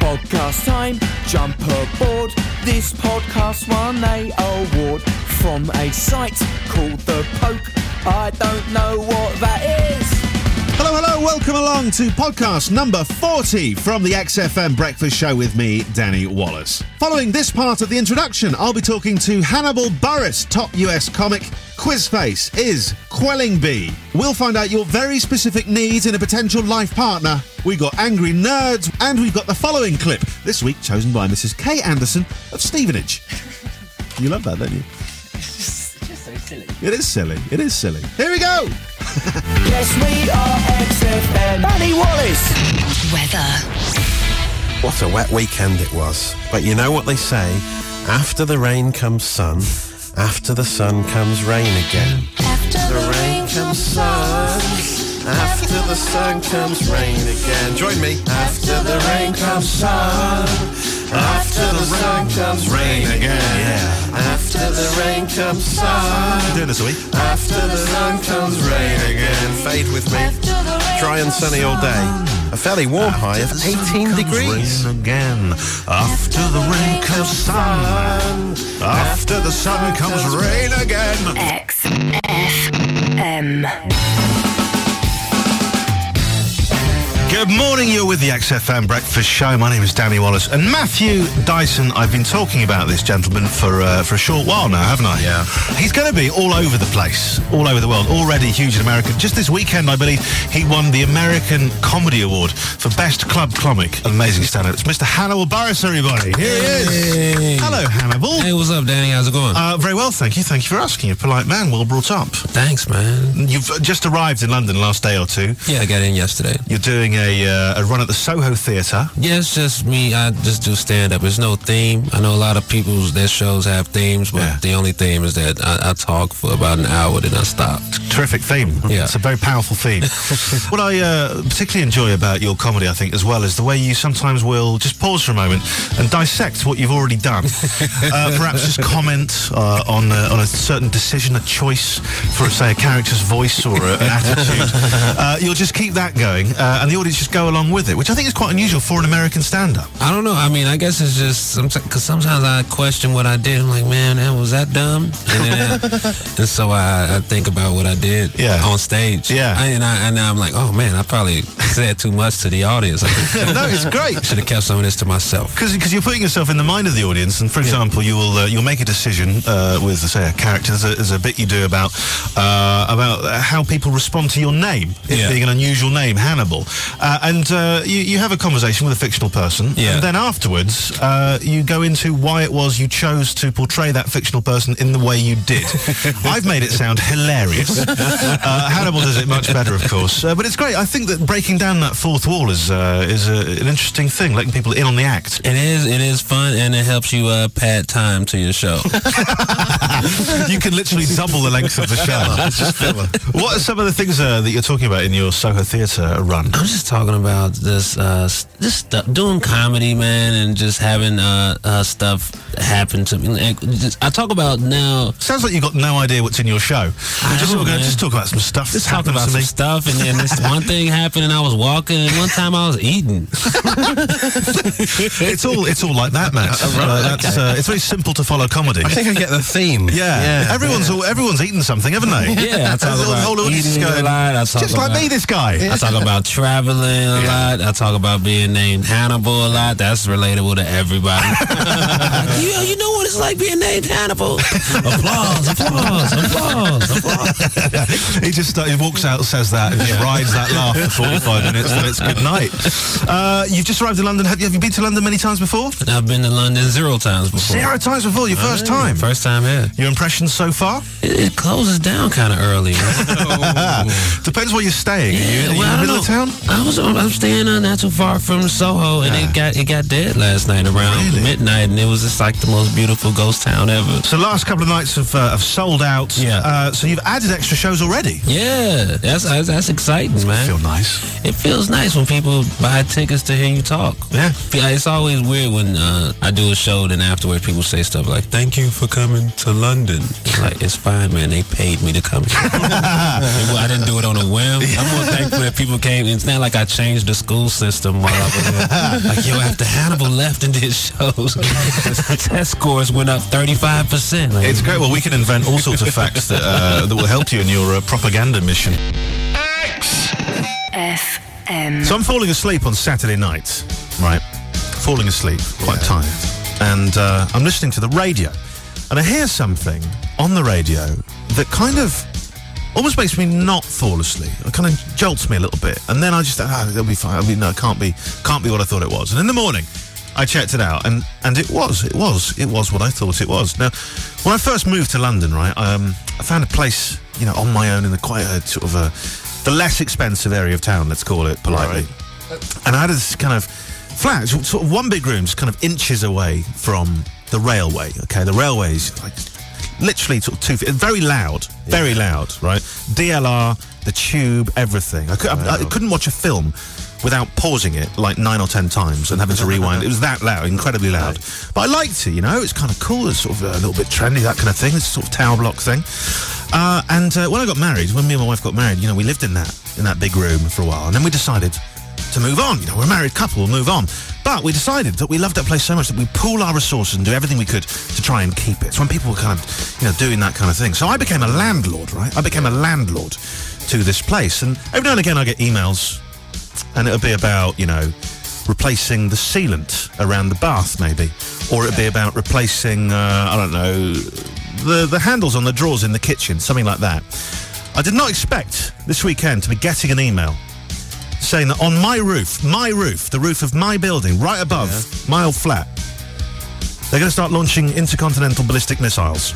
podcast time, jump aboard. This podcast won a award from a site called The Poke. I don't know what that is. Hello, hello, welcome along to podcast number 40 from the XFM Breakfast Show with me, Danny Wallace. Following this part of the introduction, I'll be talking to Hannibal Buress, top US comic. Quizface is Quelling Bee. We'll find out your very specific needs in a potential life partner. We've got Angry Nerds, and we've got the following clip, this week chosen by Mrs. Kay Anderson of Stevenage. You love that, don't you? It's just so silly. It is silly. It is silly. Here we go! Yes, we are XFM. Danny Wallace. Weather. What a wet weekend it was. But you know what they say? After the rain comes sun. After the sun comes rain again. After The rain comes sun. After the sun comes rain again. Join me. After the rain comes sun. After the sun comes rain again. Yeah. After the rain comes sun. Doing this a week. After the sun comes rain again. Fade with me. Dry and sunny all day. A fairly warm high of 18 degrees. Rain again. After the rain comes sun. After the sun comes rain again. XFM. Good morning, you're with the XFM Breakfast Show. My name is Danny Wallace. And Matthew Dyson, I've been talking about this gentleman for a short while now, haven't I? Yeah. He's going to be all over the place, all over the world, already huge in America. Just this weekend, I believe, he won the American Comedy Award for Best Club Comic. Amazing stand-up. It's Mr. Hannibal Buress, everybody. Here he is. Hey. Hello, Hannibal. Hey, what's up, Danny? How's it going? Very well, thank you. Thank you for asking. You're a polite man, well brought up. Thanks, man. You've just arrived in London last day or two. Yeah, I got in yesterday. You're doing a run at the Soho Theatre. Yeah, it's just me. I just do stand-up. There's no theme. I know a lot of their shows have themes, but Yeah. the only theme is that I talk for about an hour, then I stop. Terrific theme. Yeah. It's a very powerful theme. What I particularly enjoy about your comedy, I think, as well, is the way you sometimes will just pause for a moment and dissect what you've already done. Perhaps just comment on a certain decision, a choice for, say, a character's voice or an attitude. You'll just keep that going, and the audience just go along with it, which I think is quite unusual for an American stand-up. I don't know. I mean, I guess it's just because sometimes I question what I did. I'm like, man, was that dumb? And then, and so I think about what I did on stage. Yeah. And now I'm like, oh man, I probably said too much to the audience. No, it's great. Should have kept some of this to myself. Because you're putting yourself in the mind of the audience, and for example, you'll make a decision with, say, a character. There's a bit you do about how people respond to your name, it being an unusual name, Hannibal, and you have a conversation with a fictional person, and then afterwards you go into why it was you chose to portray that fictional person in the way you did. I've made it sound hilarious. Hannibal does it much better, of course, but it's great. I think that breaking down that fourth wall is an interesting thing, letting people in on the act. It is fun, and it helps you pad time to your show. You can literally double the length of the show. What are some of the things that you're talking about in your Soho Theatre run? I'm just talking about this doing comedy, man, and just having stuff happen to me. I talk about now. Sounds like you've got no idea what's in your show. Just talk about some stuff. Just talk about some stuff, and then this one thing happened, and I was walking, and one time I was eating. It's all like that, Matt. It's very simple to follow comedy. I think I get the theme. Yeah. Everyone's eaten something, haven't they? Yeah, I talk about eating a lot. Just like me, this guy. I talk about traveling a lot. I talk about being named Hannibal a lot. That's relatable to everybody. You know what it's like being named Hannibal. Applause. He walks out, says that, and just rides that laugh for 45 minutes, and it's good night. You've just arrived in London. Have you been to London many times before? I've been to London 0 times before. 0 times before? Your first time? First time, yeah. Your impressions so far? It closes down kind of early. Depends where you're staying. Are you in the middle of town? I'm staying not too far from Soho, and it got dead last night around midnight, and it was just like the most beautiful ghost town ever. So last couple of nights have sold out. Yeah. So you've added extra shows already. Yeah, that's exciting, man. Feel nice. It feels nice when people buy tickets to hear you talk. Yeah. It's always weird when I do a show, then afterwards people say stuff like, "Thank you for coming to London." Like, it's fine, man. They paid me to come here. I didn't do it on a whim. I'm more thankful that people came. It's not like I changed the school system while I was there. Like, yo, after Hannibal left and did shows, test scores went up 35%. Like, It's great. Well, we can invent all sorts of facts that will help you in your propaganda mission. FM. So I'm falling asleep on Saturday night, right? Falling asleep, quite tired. And I'm listening to the radio. And I hear something on the radio that kind of almost makes me not fall asleep. It kind of jolts me a little bit. And then I just, it'll be fine. I mean, no, it can't be what I thought it was. And in the morning, I checked it out, and it was what I thought it was. Now, when I first moved to London, right, I found a place, on my own in quite a sort of the less expensive area of town, let's call it politely. Right. And I had this kind of flat, sort of one big room, just kind of inches away from the railway. Okay, the railway is like literally sort of 2 feet, very loud, right? DLR, the tube, everything. I couldn't watch a film without pausing it like 9 or 10 times and having to rewind. It was that loud, incredibly loud. But I liked it, It's kind of cool. It's sort of a little bit trendy, that kind of thing. It's a sort of tower block thing. And when I got married, when me and my wife got married, we lived in that big room for a while, and then we decided to move on. We're a married couple, we'll move on. But we decided that we loved that place so much that we pool our resources and do everything we could to try and keep it. So when people were kind of, doing that kind of thing. So I became a landlord, right? I became a landlord to this place. And every now and again I get emails, and it'll be about, replacing the sealant around the bath, maybe. Or it'll be about replacing, I don't know, the handles on the drawers in the kitchen, something like that. I did not expect this weekend to be getting an email saying that on my roof, the roof of my building, right above my old flat, they're going to start launching intercontinental ballistic missiles.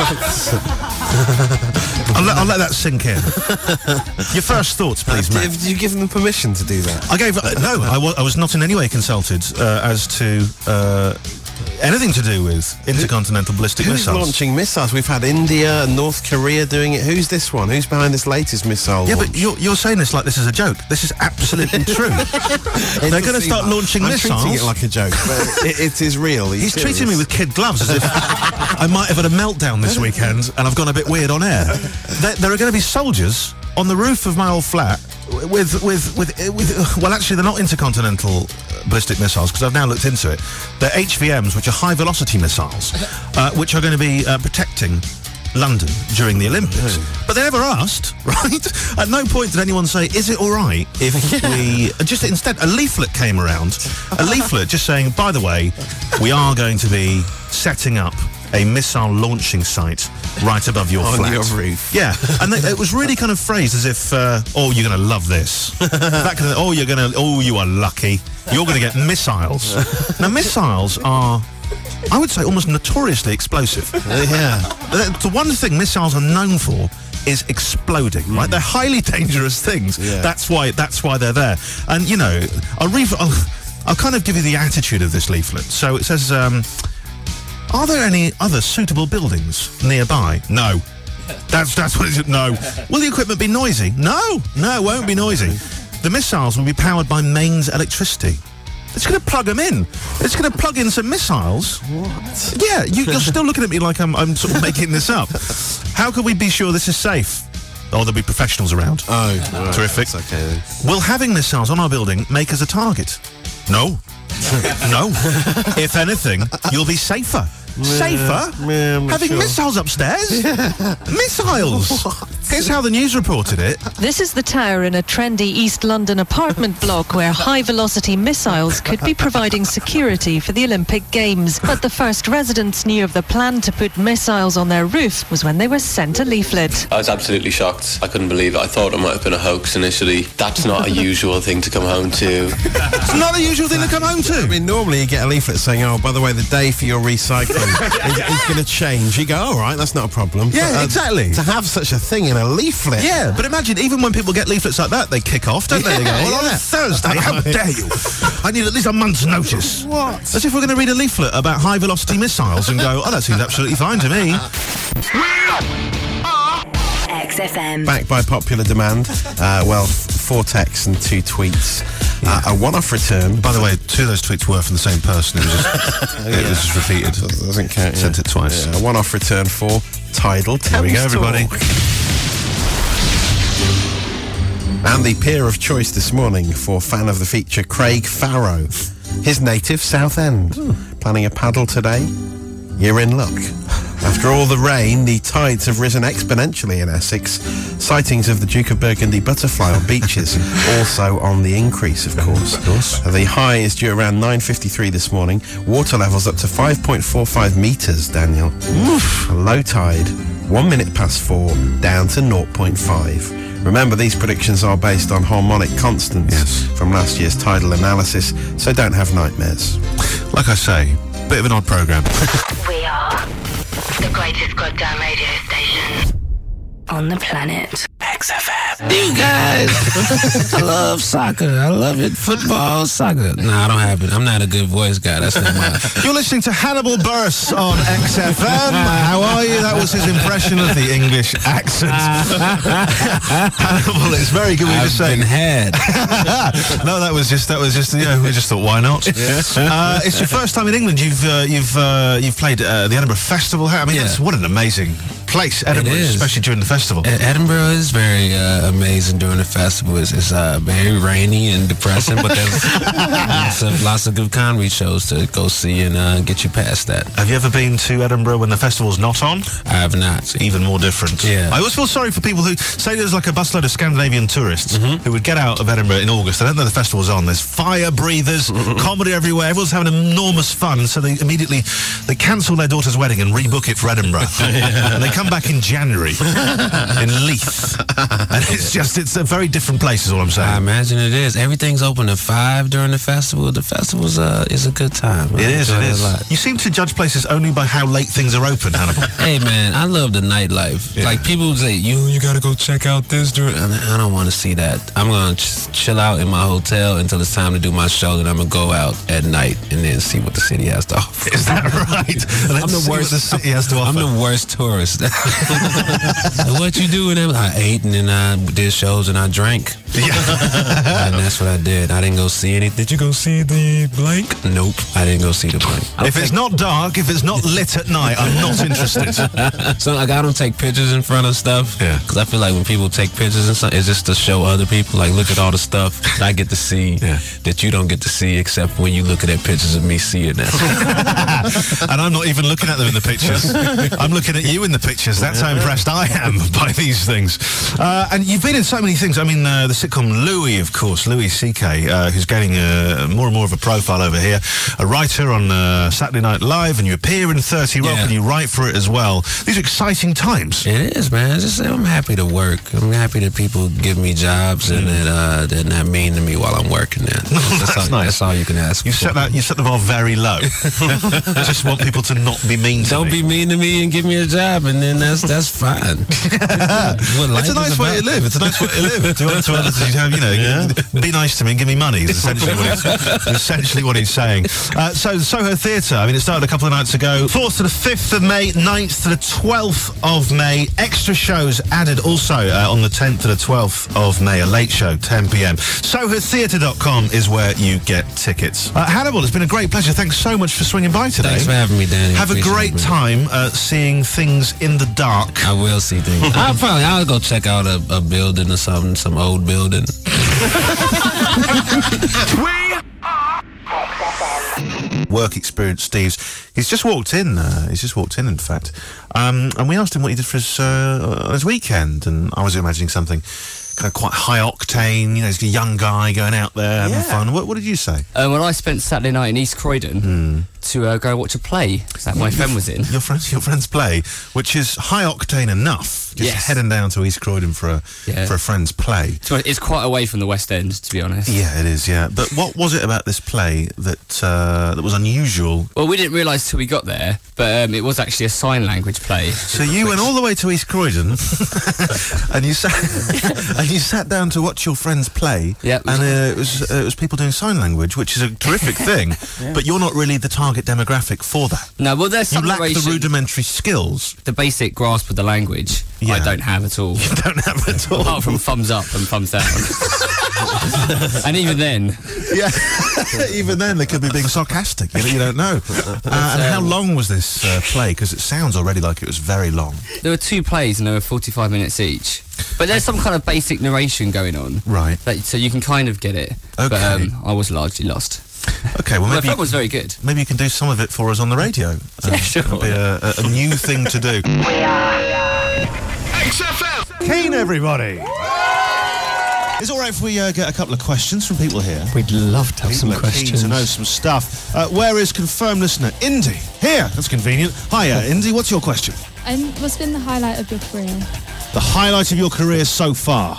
I'll let that sink in. Your first thoughts, please, Matt. Did you give them permission to do that? I was not in any way consulted as to anything to do with intercontinental ballistic Who's missiles. launching missiles? We've had India and North Korea doing it. Who's this one? Who's behind this latest missile launch? But you're saying this like this is a joke. This is absolutely true. They're going to start launching missiles. I'm treating it like a joke, but it is real. He's treating me with kid gloves as if I might have had a meltdown this weekend and I've gone a bit weird on air. There are going to be soldiers on the roof of my old flat with well, actually, they're not intercontinental ballistic missiles, because I've now looked into it. They're HVMs, which are high velocity missiles, which are going to be protecting London during the Olympics. But they never asked, right? At no point did anyone say, is it all right if we... Just instead, a leaflet came around. A leaflet just saying, by the way, we are going to be setting up a missile launching site right above your flat. On your roof. Yeah, and it was really kind of phrased as if, oh, you're going to love this. That kind of, you are lucky. You're going to get missiles. Now, missiles are... I would say almost notoriously explosive. The one thing missiles are known for is exploding, right? They're highly dangerous things. Yeah. That's why they're there. And, I'll kind of give you the attitude of this leaflet. So it says, are there any other suitable buildings nearby? No. That's what it is. No. Will the equipment be noisy? No, it won't be noisy. The missiles will be powered by mains electricity. It's going to plug them in. It's going to plug in some missiles. What? Yeah, you're still looking at me like I'm sort of making this up. How can we be sure this is safe? Oh, there'll be professionals around. Oh, right. Terrific. That's okay then. Will having missiles on our building make us a target? No. No. If anything, you'll be safer. Safer? Having missiles upstairs? Missiles! What? Here's how the news reported it. This is the tower in a trendy East London apartment block where high-velocity missiles could be providing security for the Olympic Games. But the first residents knew of the plan to put missiles on their roof was when they were sent a leaflet. I was absolutely shocked. I couldn't believe it. I thought it might have been a hoax initially. That's not a usual thing to come home to. It's not a usual thing to come home to. I mean, normally you get a leaflet saying, oh, by the way, the day for your recycling is going to change. You go, all right, that's not a problem. Yeah, but, exactly. To have such a thing in a leaflet. Yeah, but imagine, even when people get leaflets like that, they kick off, don't they? They go, well, on Thursday, how dare you? I need at least a month's notice. What? As if we're going to read a leaflet about high-velocity missiles and go, oh, that seems absolutely fine to me. XFM. Back by popular demand. 4 texts and 2 tweets. A one-off return. By the way, 2 of those tweets were from the same person. It was just repeated. Doesn't count. Sent it twice. Yeah, a one-off return for Tidal Thames. There we go, everybody. And the peer of choice this morning for fan of the feature, Craig Farrow. His native Southend. Planning a paddle today? You're in luck. After all the rain, the tides have risen exponentially in Essex. Sightings of the Duke of Burgundy butterfly on beaches also on the increase, of course. The high is due around 9:53 this morning. Water levels up to 5.45 metres, Daniel. A low tide, 1 minute past 4, down to 0.5. Remember, these predictions are based on harmonic constants from last year's tidal analysis, so don't have nightmares. Like I say, bit of an odd programme. We are the greatest goddamn radio station on the planet. XFM. You guys, I love soccer. I love it. Football, soccer. Nah, I don't have it. I'm not a good voice guy. That's not mine. You're listening to Hannibal Buress on XFM. How are you? That was his impression of the English accent. Hannibal, it's very good. We just saying. No, that was just. We just thought, why not? It's your first time in England. You've played the Edinburgh Festival. I mean, what an amazing place, Edinburgh, especially during the festival. Edinburgh is very amazing during the festival. It's very rainy and depressing, but there's lots of good comedy shows to go see and get you past that. Have you ever been to Edinburgh when the festival's not on? I have not. It's even more different. Yeah. I always feel sorry for people who say there's like a busload of Scandinavian tourists who would get out of Edinburgh in August. They don't know the festival's on. There's fire breathers, comedy everywhere. Everyone's having enormous fun, so they cancel their daughter's wedding and rebook it for Edinburgh. And they come back in January in Leith. And it's a very different place is all I'm saying. I imagine it is. Everything's open at 5 during the festival. The festival's is a good time. It is. You seem to judge places only by how late things are open, Hannibal. Hey man, I love the nightlife. Yeah. Like people say, you gotta go check out this during. I don't want to see that. I'm gonna chill out in my hotel until it's time to do my show. Then I'm gonna go out at night and then see what the city has to offer. Is that right? I'm the worst. The city has to offer. I'm the worst tourist. What you doing? I ate and then I did shows and I drank. Yeah. And that's what I did. I didn't go see anything. Did you go see the blank? Nope. I didn't go see the blank. If it's not dark, if it's not lit at night, I'm not interested. So like I don't take pictures in front of stuff. Yeah. Because I feel like when people take pictures and stuff, it's just to show other people, like look at all the stuff that I get to see that you don't get to see except when you look at pictures of me seeing that. And I'm not even looking at them in the pictures. I'm looking at you in the pictures. That's how impressed I am by these things. And you've been in so many things. I mean, the sitcom Louis, of course, Louis C.K., who's gaining more and more of a profile over here. A writer on Saturday Night Live, and you appear in 30 Rock, and you write for it as well. These are exciting times. It is, man. I'm happy to work. I'm happy that people give me jobs and that they're not mean to me while I'm working there. That's nice. That's all you can ask for. You set the bar very low. Just want people to not be mean to me. Don't be mean to me and give me a job, and then that's fine. It's a nice way to live. It's a nice way to live. To others, be nice to me and give me money is essentially what he's saying. So Soho Theatre, I mean, it started a couple of nights ago. 4th to the 5th of May, 9th to the 12th of May. Extra shows added also on the 10th to the 12th of May, a late show, 10 p.m. SohoTheatre.com is where you get tickets. Hannibal, it's been a great pleasure. Thanks so much for swinging by today. Thanks for having me, Danny. Have a great time seeing things in the dark. I will see things. I'll go check out a building or something, some old building. Work experience, Steve's. He's just walked in. In fact. And we asked him what he did for his weekend, and I was imagining something kind of quite high octane. He's a young guy going out there having fun. What did you say? Well, I spent Saturday night in East Croydon to go watch a play that my friend was in. Your friend's play, which is high octane enough. Just heading down to East Croydon for a friend's play. It's quite away from the West End, to be honest. Yeah, it is. Yeah, but what was it about this play that was unusual? Well, we didn't realise till we got there, but it was actually a sign language play. So you went all the way to East Croydon, and you sat down to watch your friend's play. Yeah, and it was people doing sign language, which is a terrific thing. But you're not really the target demographic for that. No, well, there's some you lack the rudimentary skills, the basic grasp of the language. I don't have at all. You don't have at all. Apart from thumbs up and thumbs down. And even then. Yeah, even then they could be being sarcastic. You don't know. And how long was this play? Because it sounds already like it was very long. There were 2 plays and they were 45 minutes each. But there's some kind of basic narration going on. Right. So you can kind of get it. Okay. But I was largely lost. Okay, well, The maybe film was very good. maybe you can do some of it for us on the radio. Yeah, sure. It'll be a new thing to do. Keen, everybody. Is it all right if we get a couple of questions from people here? We'd love to have some People are keen questions. to know some stuff. Where is confirmed listener Indy? Here. That's convenient. Hiya, Indy. What's your question? What's been the highlight of your career? The highlight of your career so far?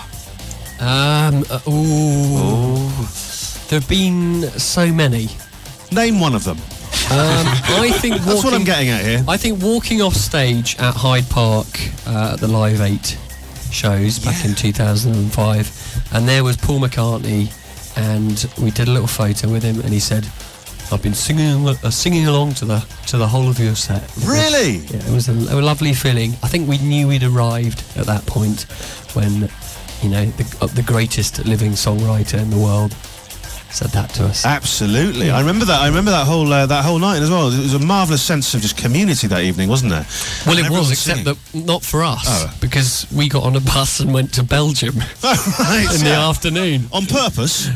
There have been so many. Name one of them. I think That's what I'm getting at here. I think walking off stage at Hyde Park at the Live 8 shows back in 2005, and there was Paul McCartney, and we did a little photo with him, and he said, "I've been singing along to the whole of your set." Really? Yeah, it was a lovely feeling. I think we knew we'd arrived at that point when, you know, the greatest living songwriter in the world said that to us. Absolutely. Yeah. I remember that whole night as well. It was a marvellous sense of just community that evening, wasn't there? Well, And it was, everyone except singing. that not for us, because we got on a bus and went to Belgium in the afternoon. On purpose?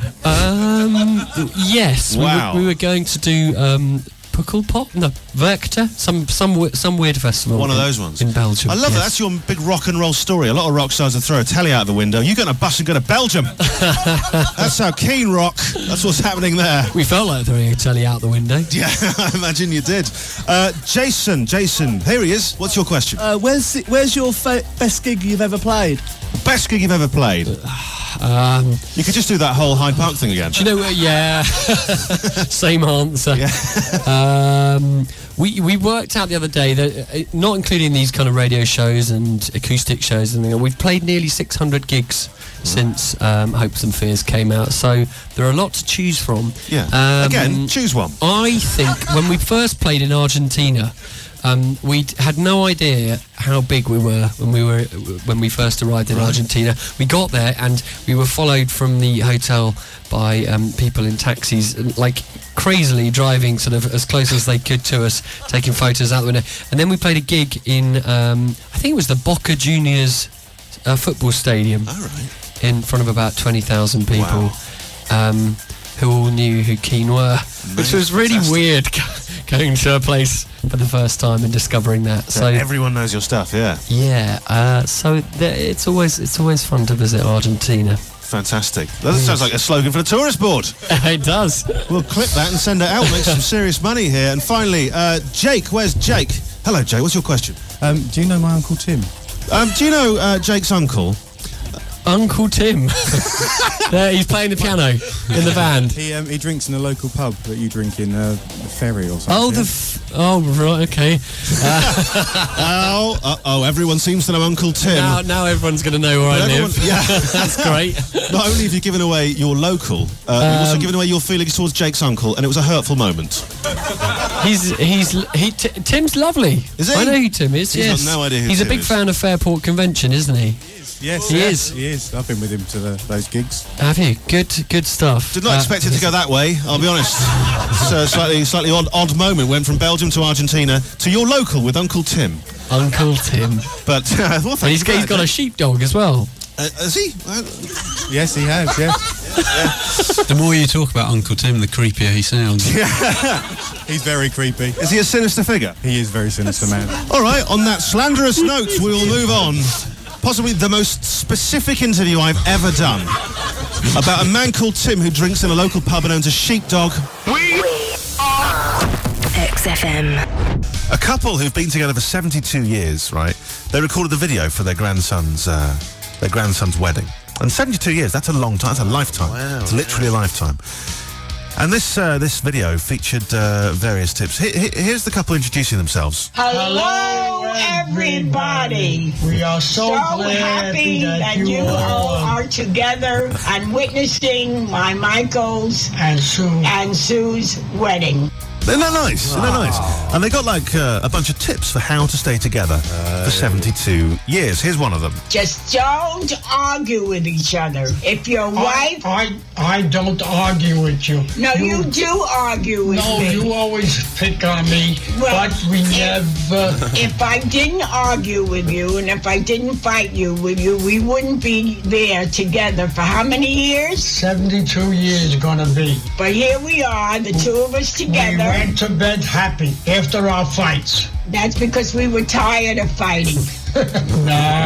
Yes. Wow. We were going to do Pukkelpop? No, Werchter? Some weird festival. One of those ones. In Belgium. I love yes. that. That's your big rock and roll story. A lot of rock stars would throw a telly out of the window. You get on a bus and go to Belgium. That's how Keen rock. That's what's happening there. We felt like throwing a telly out the window. Yeah, I imagine you did. Jason, here he is. What's your question? Where's your best gig you've ever played? Best gig you've ever played? You could just do that whole Hyde Park thing again. Do you know what? Yeah. Same answer. Yeah. We worked out the other day that, not including these kind of radio shows and acoustic shows and we've played nearly 600 gigs since Hopes and Fears came out. So there are a lot to choose from. Yeah. Again, choose one. I think when we first played in Argentina, we had no idea how big we were when we first arrived in Argentina. We got there and we were followed from the hotel by people in taxis, like crazily driving sort of as close as they could to us, taking photos out the window. And then we played a gig in, I think it was the Boca Juniors football stadium, in front of about 20,000 people. Wow. Who all knew who Keen were, which was really weird going to a place for the first time and discovering that. So everyone knows your stuff, yeah. Yeah, it's always fun to visit Argentina. Fantastic. That sounds like a slogan for the tourist board. It does. We'll clip that and send it out, make some serious money here. And finally, Jake, where's Jake? Hello, Jake, what's your question? Do you know my Uncle Tim? Do you know Jake's uncle? Uncle Tim. There, he's playing the piano in the band. He drinks in a local pub that you drink in the Ferry or something. Oh, right, okay. Everyone seems to know Uncle Tim. Now everyone's going to know where I live. Yeah. That's great. Not only have you given away your local, you've also given away your feelings towards Jake's uncle, and it was a hurtful moment. Tim's lovely. Is he? I know who Tim is. He's yes. got no idea who He's Tim a big is. fan of Fairport Convention, isn't he? Yes, he is. He is. I've been with him to those gigs. Have you? Good stuff. Did not expect it to go that way, I'll be honest. It's a slightly odd moment. Went from Belgium to Argentina to your local with Uncle Tim. Uncle Tim. But he's got a sheepdog as well. Has he? Yes, he has, yes. The more you talk about Uncle Tim, the creepier he sounds. He's very creepy. Is he a sinister figure? He is a very sinister man. All right, on that slanderous note, we will move on. Possibly the most specific interview I've ever done about a man called Tim who drinks in a local pub and owns a sheepdog. We are XFM. A couple who've been together for 72 years, right? They recorded the video for their grandson's wedding. And 72 years, that's a long time. That's a lifetime. Wow, it's literally a lifetime. And this video featured various tips. Here's the couple introducing themselves. Hello, everybody. We are so happy that you all are together and witnessing my Michael's and Sue's wedding. Isn't that nice? Isn't that nice? And they got like a bunch of tips for how to stay together for 72 years. Here's one of them. Just don't argue with each other. If your wife... I don't argue with you. No, you do argue with me. No, you always pick on me, Well, but we never... If I didn't argue with you and if I didn't fight with you, we wouldn't be there together for how many years? 72 years gonna be. But here we are, the two of us together. We went to bed happy after our fights. That's because we were tired of fighting. No. Isn't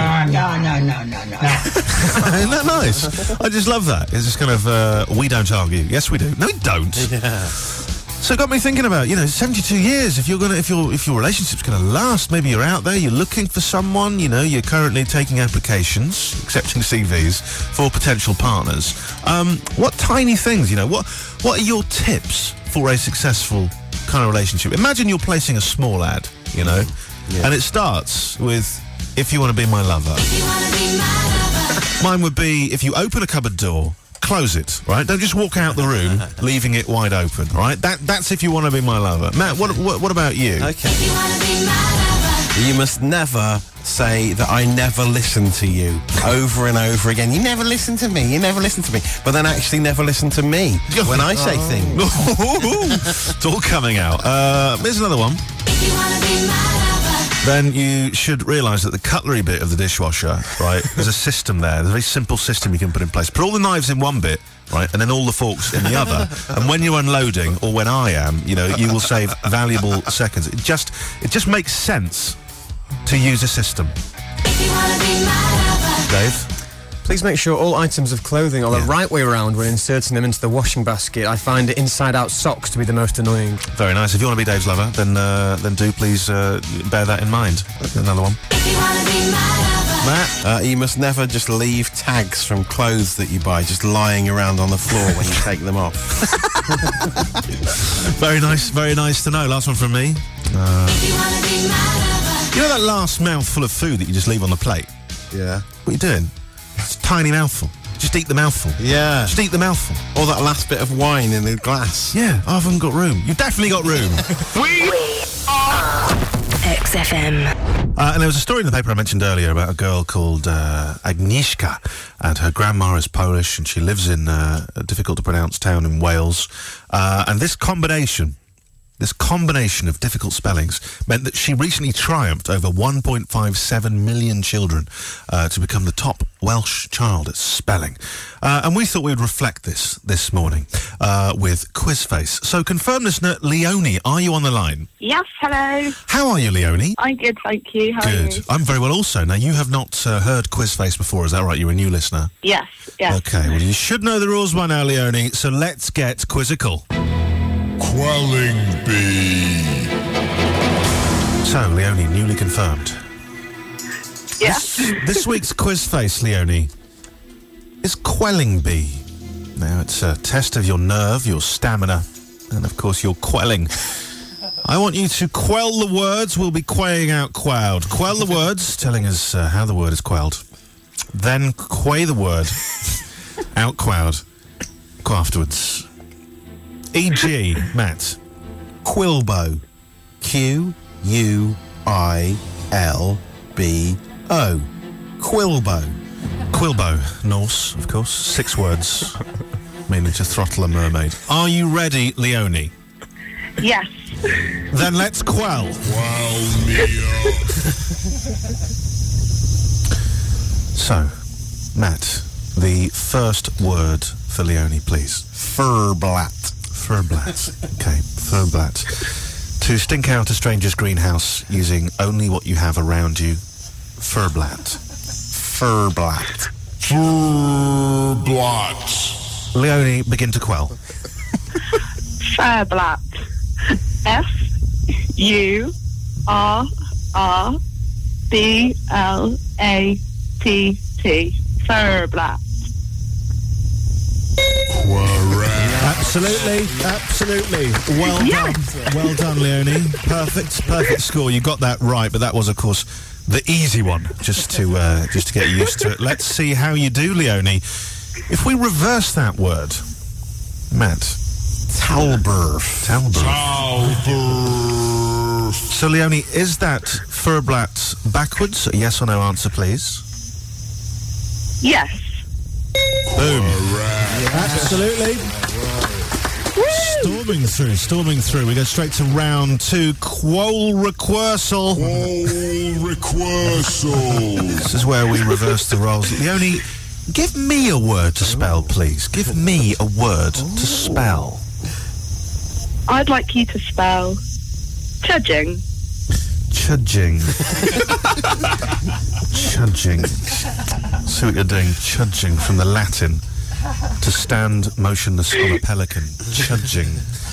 that nice? I just love that. It's just kind of, we don't argue. Yes, we do. No, we don't. So it got me thinking about, 72 years. If your relationship's going to last, maybe you're out there, you're looking for someone, you're currently taking applications, accepting CVs for potential partners. What tiny things, what are your tips for a successful kind of relationship? Imagine you're placing a small ad, and it starts with, if you want to be my lover. Mine would be, if you open a cupboard door, close it, right? Don't just walk out the room, leaving it wide open, right? That's if you want to be my lover. Matt, what about you? Okay. You must never say that I never listen to you over and over again. You never listen to me, but then actually never listen to me when I say things. It's all coming out. Here's another one. Then you should realise that the cutlery bit of the dishwasher, right, there's a system there. There's a very simple system you can put in place. Put all the knives in one bit, right, and then all the forks in the other. And when you're unloading, or when I am, you will save valuable seconds. It just makes sense to use a system. Dave? Please make sure all items of clothing are the right way around when inserting them into the washing basket. I find inside-out socks to be the most annoying. Very nice. If you want to be Dave's lover, then do please bear that in mind. Another one. Matt, you must never just leave tags from clothes that you buy just lying around on the floor when you take them off. Very nice to know. Last one from me. You know that last mouthful of food that you just leave on the plate? Yeah. What are you doing? It's a tiny mouthful. Just eat the mouthful. Yeah. Just eat the mouthful. Or that last bit of wine in the glass. Yeah, I haven't got room. You've definitely got room. We are XFM. And there was a story in the paper I mentioned earlier about a girl called Agnieszka, and her grandma is Polish, and she lives in a difficult-to-pronounce town in Wales. And this combination of difficult spellings meant that she recently triumphed over 1.57 million children to become the top Welsh child at spelling. And we thought we would reflect this morning with Quizface. So confirm listener Leonie, are you on the line? Yes, hello. How are you, Leonie? I'm good, thank you. How are you? Good. I'm very well also. Now, you have not heard Quizface before, is that right? You're a new listener? Yes. Okay, well, you should know the rules by now, Leonie, so let's get quizzical. Quelling Bee. So, Leonie, newly confirmed. Yes. This week's quiz face, Leonie, is Quelling Bee. Now, it's a test of your nerve, your stamina, and, of course, your quelling. I want you to quell the words. We'll be quaying out quelled. Quell the words, telling us how the word is quelled. Then quay the word out quelled afterwards. E.g., Matt. Quilbo. Q-U-I-L-B-O. Quilbo. Quilbo, Norse, of course. 6 words, meaning to throttle a mermaid. Are you ready, Leonie? Yes. Then let's quell. Quell me up. So, Matt, the first word for Leonie, please. Furblatt. Furblatt. Okay, furblatt. To stink out a stranger's greenhouse using only what you have around you. Furblatt. Furblatt. Furblatt. Leonie, begin to quell. Furblatt. F-U-R-R-B-L-A-T-T. Furblatt. Absolutely. Well done. Well done, Leonie. Perfect score. You got that right, but that was, of course, the easy one, just to get used to it. Let's see how you do, Leonie. If we reverse that word, Matt. Talberth. So, Leonie, is that Furblatt backwards? A yes or no answer, please. Yes. Boom. Absolutely. Storming through. We go straight to round 2. Quol requersal. This is where we reverse the roles. Leonie, give me a word to spell, please. Give me a word to spell. I'd like you to spell chudging. Chudging. Chudging. See what you're doing. Chudging from the Latin. To stand motionless on a pelican. Chudging.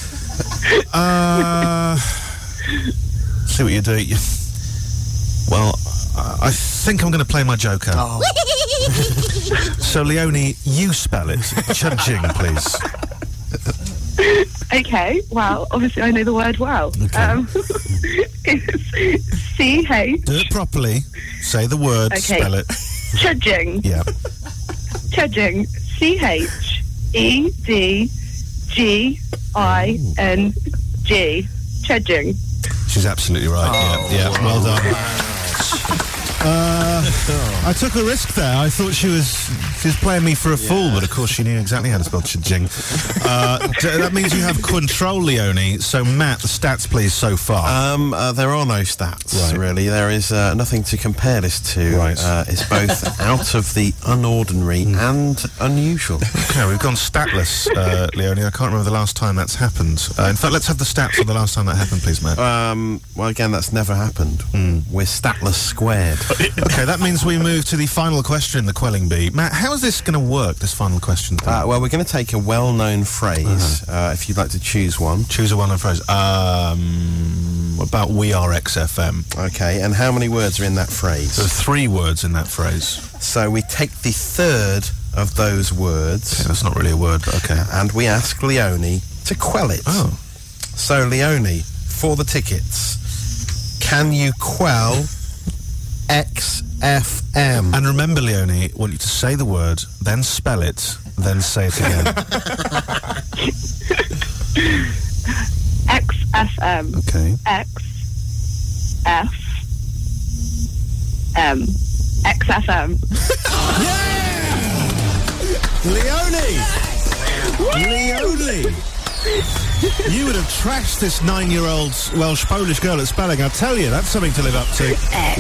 See what you're doing. Well, I think I'm going to play my joker. So, Leonie, you spell it. Chudging, please. Okay, well, obviously I know the word well. Okay. It's C-H... Do it properly. Say the word. Okay. Spell it. Chudging. Yeah. Chudging. C-H-E-D-G-I-N-G. Chudging. She's absolutely right. Yeah, well done. I took a risk there. I thought she was playing me for a fool, but of course she knew exactly how to spell chudging. That means you have control, Leonie. So, Matt, the stats, please, so far. There are no stats, really. There is nothing to compare this to. Right. It's both out of the unordinary and unusual. Okay, we've gone statless, Leonie. I can't remember the last time that's happened. In fact, let's have the stats for the last time that happened, please, Matt. Well, again, that's never happened. We're statless squared. Okay, that means we move to the final question in the Quelling Bee. Matt, how is this going to work, this final question? Well, we're going to take a well-known phrase, if you'd like to choose one. Choose a well-known phrase. What about We Are XFM? Okay, and how many words are in that phrase? There are 3 words in that phrase. So we take the third of those words. Okay, that's not really a word, but okay. And we ask Leonie to quell it. Oh. So, Leonie, for the tickets, can you quell XFM? And remember, Leonie, I want you to say the word, then spell it, then say it again. XFM. Okay. XFM. XFM. Leonie! You would have trashed this 9-year-old Welsh-Polish girl at spelling. I'll tell you, that's something to live up to.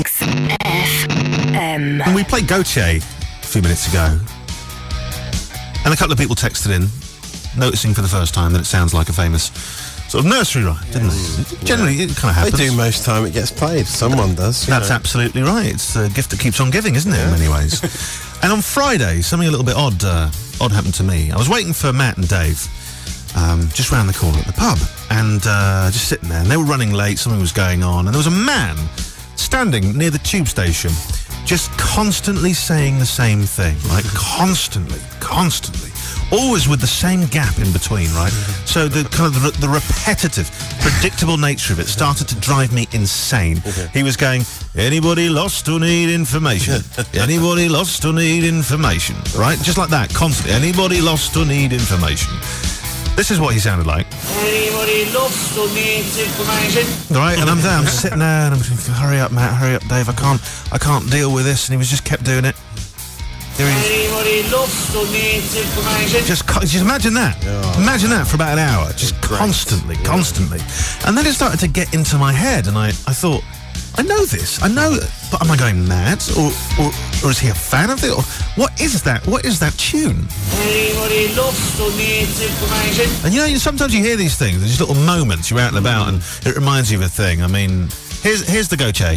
XFM. And we played Gautier a few minutes ago. And a couple of people texted in, noticing for the first time that it sounds like a famous sort of nursery rhyme, didn't it? Generally, it kind of happens. They do most time it gets played. Someone does. That's absolutely right. It's a gift that keeps on giving, isn't it, in many ways? And on Friday, something a little bit odd happened to me. I was waiting for Matt and Dave, just round the corner at the pub, and just sitting there, and they were running late, something was going on, and there was a man standing near the tube station, just constantly saying the same thing, right? Constantly. Always with the same gap in between, right? So the kind of the repetitive, predictable nature of it started to drive me insane. He was going, anybody lost or need information? Anybody lost or need information? Right? Just like that, constantly. Anybody lost or need information? This is what he sounded like. Anybody lost or needs information? Right, and I'm there, I'm sitting there, and I'm thinking, hurry up, Matt, hurry up, Dave, I can't deal with this, and he was just kept doing it. Anybody lost or needs information? Just imagine that. Imagine that for about an hour, just constantly. And then it started to get into my head, and I thought, I know this, but am I going mad? Or is he a fan of it? Or what is that? What is that tune? Anybody lost or needs information? And sometimes you hear these things, there's just little moments, you're out and about, and it reminds you of a thing. I mean, here's the Gautier.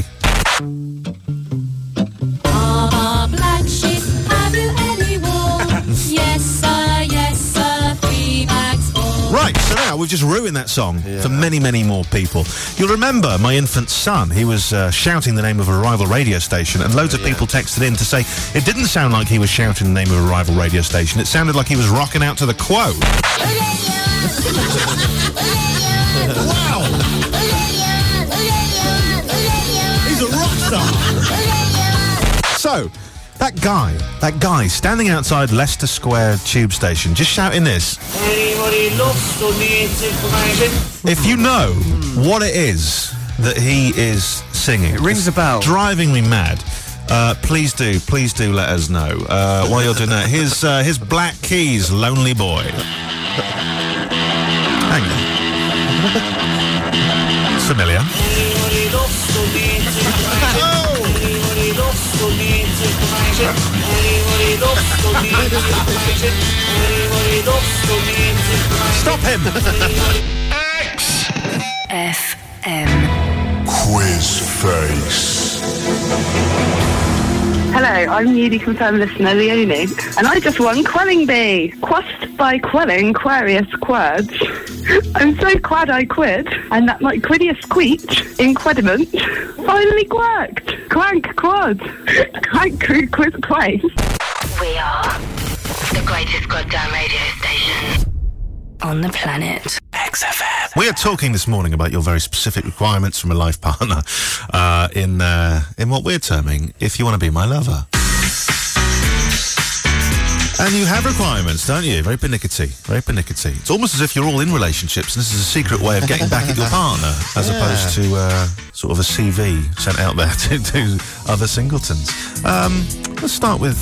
Black sheep, have you any wool? Yes, sir, 3 bags full. Right, so now we've just ruined that song for many, many more people. You'll remember my infant son, he was shouting the name of a rival radio station, and loads of people texted in to say it didn't sound like he was shouting the name of a rival radio station, it sounded like he was rocking out to the Quo. Wow! He's a rock star! So, That guy standing outside Leicester Square tube station, just shouting this. Anybody lost or needs information? If you know what it is that he is singing, It rings a bell. Driving me mad. Please do let us know. While you're doing that, here's Black Keys, Lonely Boy. Hang on. It's familiar. Anybody lost or needs information? Anybody lost or needs information? Anybody lost or needs information? Anybody lost or needs information? Stop him! FM. Quiz Face. Hello, I'm newly confirmed listener Leonie, and I just won Quelling Bee. Quast by Quelling, Quarius Quads. I'm so glad I quit, and that my Quidius Squeech in Quediment finally worked. Clank Quad. Clank Quiz Place. We are the greatest goddamn radio station on the planet. XFM. We are talking this morning about your very specific requirements from a life partner in what we're terming If You Want to Be My Lover. And you have requirements, don't you? Very pernickety. It's almost as if you're all in relationships and this is a secret way of getting back at your partner as opposed to sort of a CV sent out there to other singletons. Let's start with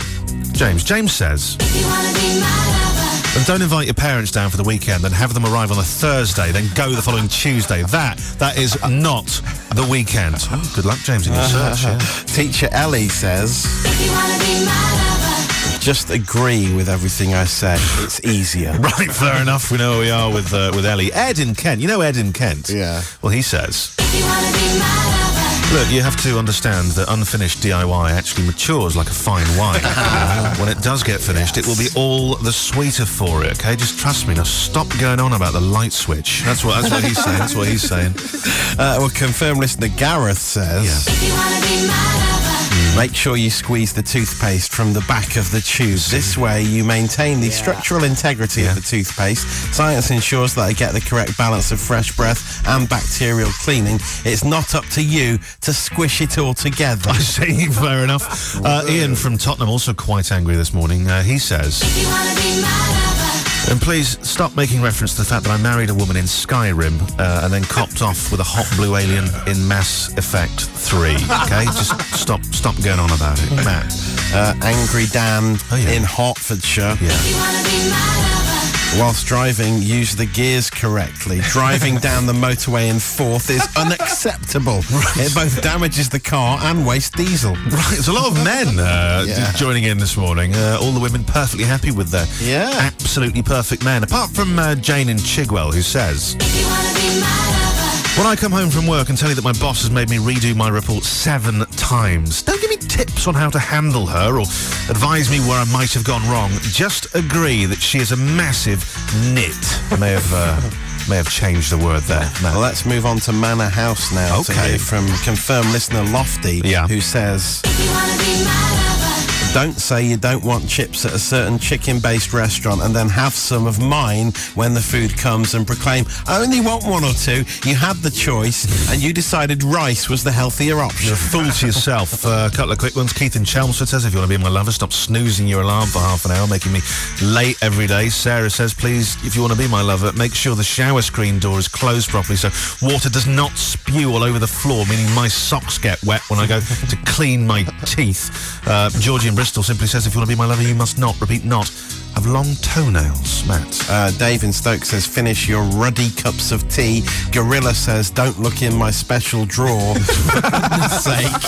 James. James says... If you wanna be my lover. And don't invite your parents down for the weekend and have them arrive on a Thursday, then go the following Tuesday. That is not the weekend. Oh, good luck, James, in your search. Yeah. Teacher Ellie says... If you wanna be my lover. Just agree with everything I say. It's easier. Right, fair enough. We know where we are with Ellie. Ed in Kent. You know Ed in Kent? Yeah. Well, he says... If you wanna be my lover. Look, you have to understand that unfinished DIY actually matures like a fine wine. When it does get finished, it will be all the sweeter for it, okay? Just trust me. Now stop going on about the light switch. That's what he's saying. That's what he's saying. Well, confirmed listener Gareth says... If you wanna be my lover. Make sure you squeeze the toothpaste from the back of the tube. This way you maintain the structural integrity of the toothpaste. Science ensures that I get the correct balance of fresh breath and bacterial cleaning. It's not up to you to squish it all together. I see, fair enough. Ian from Tottenham, also quite angry this morning. He says... If you wanna be my lover. And please stop making reference to the fact that I married a woman in Skyrim and then copped off with a hot blue alien in Mass Effect 3. Okay, just stop going on about it, Matt. Angry Dan in Hertfordshire. If you wanna be my lover. Whilst driving, use the gears correctly. Driving down the motorway in fourth is unacceptable. It both damages the car and wastes diesel. Right, there's a lot of men joining in this morning. All the women perfectly happy with their absolutely perfect men. Apart from Jane in Chigwell, who says... If you wanna be my lover. When I come home from work and tell you that my boss has made me redo my report 7 times, don't give me tips on how to handle her or advise me where I might have gone wrong. Just agree that she is a massive nit. I may have changed the word there. Matt. Well, let's move on to Manor House now to hear from confirmed listener Lofty, who says... If you wanna be my lover. Don't say you don't want chips at a certain chicken-based restaurant and then have some of mine when the food comes and proclaim, I only want 1 or 2. You had the choice and you decided rice was the healthier option. You're a fool to yourself. A couple of quick ones. Keith in Chelmsford says, if you want to be my lover, stop snoozing your alarm for half an hour, making me late every day. Sarah says, please, if you want to be my lover, make sure the shower screen door is closed properly so water does not spew all over the floor, meaning my socks get wet when I go to clean my teeth. Georgie in Bristol simply says, if you want to be my lover, you must not, repeat, not, have long toenails. Matt. Dave in Stoke says, finish your ruddy cups of tea. Gorilla says, don't look in my special drawer. For goodness sake.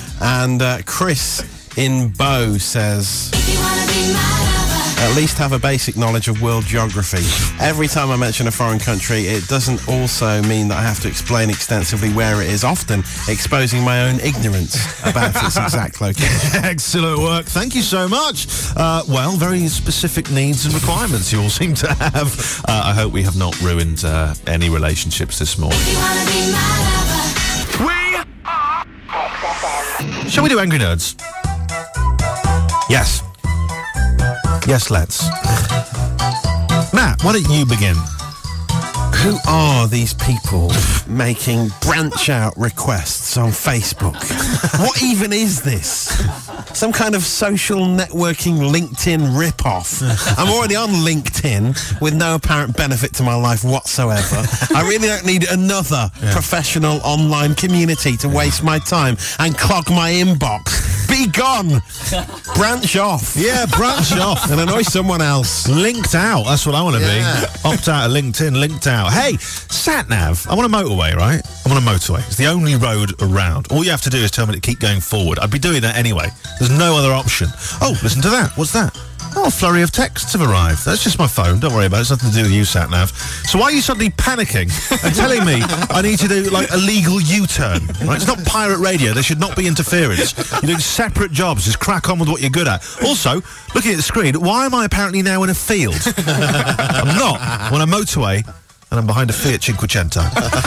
And Chris in Bow says... If you wanna be my lover. At least have a basic knowledge of world geography. Every time I mention a foreign country, it doesn't also mean that I have to explain extensively where it is, often exposing my own ignorance about its exact location. Excellent work. Thank you so much. Well, very specific needs and requirements you all seem to have. I hope we have not ruined any relationships this morning. If you wanna be my lover. We are XFM. Shall we do Angry Nerds? Yes. Yes, let's. Matt, why don't you begin? Who are these people making branch-out requests on Facebook? What even is this? Some kind of social networking LinkedIn rip-off. I'm already on LinkedIn with no apparent benefit to my life whatsoever. I really don't need another professional online community to waste my time and clog my inbox. Be gone! Branch off. Yeah, branch off. And annoy someone else. Linked out, that's what I want to be. Opt out of LinkedIn, linked out. Hey, sat-nav, I'm on a motorway, right? I'm on a motorway. It's the only road around. All you have to do is tell me to keep going forward. I'd be doing that anyway. There's no other option. Oh, listen to that. What's that? Oh, a flurry of texts have arrived. That's just my phone. Don't worry about it. It's nothing to do with you, sat-nav. So why are you suddenly panicking and telling me I need to do, like, a legal U-turn? Right? It's not pirate radio. There should not be interference. You're doing separate jobs. Just crack on with what you're good at. Also, looking at the screen, why am I apparently now in a field? I'm not. I'm on a motorway, and I'm behind a Fiat Cinquecento.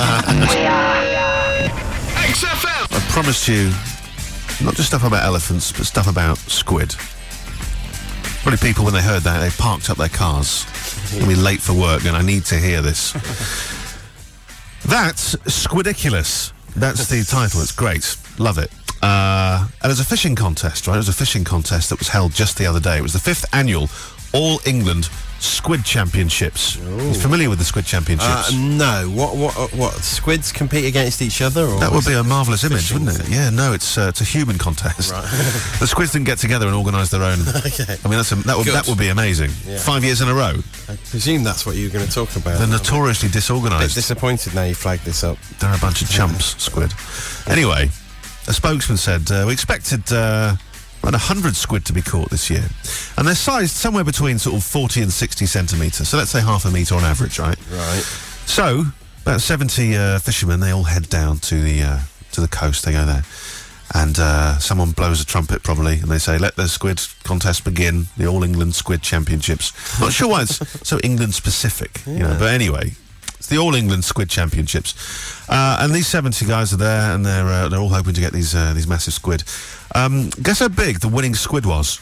XFM! I promised you not just stuff about elephants, but stuff about squid. Probably people, when they heard that, they parked up their cars. They'll be late for work, and I need to hear this. That's Squidiculous. That's the title. It's great. Love it. And there's a fishing contest, right? It was a fishing contest that was held just the other day. It was the 5th annual All England Squid Championships. You familiar with the Squid Championships? No. What? Squids compete against each other? Or that would be a marvellous image, wouldn't it? Yeah, no, it's a human contest. Right. The squids didn't get together and organise their own. Okay. I mean, that would be amazing. Yeah. 5 years in a row. I presume that's what you were going to talk about. They're notoriously disorganised. A bit disappointed now you flagged this up. They're a bunch of chumps, squid. Anyway, a spokesman said, we expected around 100 squid to be caught this year. And they're sized somewhere between sort of 40 and 60 centimetres. So let's say half a metre on average, right? Right. So, about 70 fishermen, they all head down to the coast. They go there. And someone blows a trumpet probably, and they say, let the squid contest begin, the All England Squid Championships. Not sure why it's so England specific, you know, but anyway. It's the All England Squid Championships, and these 70 guys are there, and they're all hoping to get these massive squid. Guess how big the winning squid was?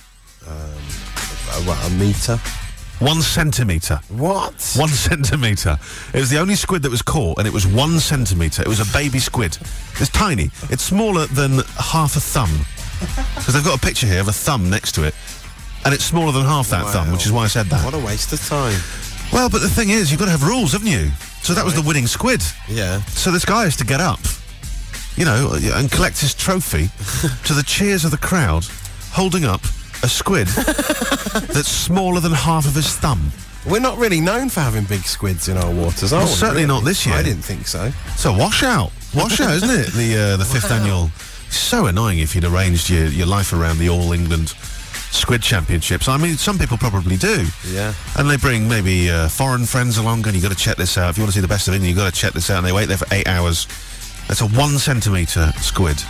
A metre? 1 centimetre. What? 1 centimetre. It was the only squid that was caught, and it was 1 centimetre. It was a baby squid. It's tiny. It's smaller than half a thumb, because they've got a picture here of a thumb next to it, and it's smaller than half that thumb, which is why I said that. What a waste of time. Well, but the thing is, you've got to have rules, haven't you? So that was the winning squid. Yeah. So this guy has to get up, you know, and collect his trophy to the cheers of the crowd, holding up a squid that's smaller than half of his thumb. We're not really known for having big squids in our waters, are we? Certainly not this year. I didn't think so. It's a washout. Washout, isn't it? The 5th annual. So annoying if you'd arranged your life around the All England Squid Championships. I mean, some people probably do. Yeah. And they bring maybe foreign friends along, and you've got to check this out. If you want to see the best of England, you've got to check this out. And they wait there for 8 hours. That's a 1 centimetre squid.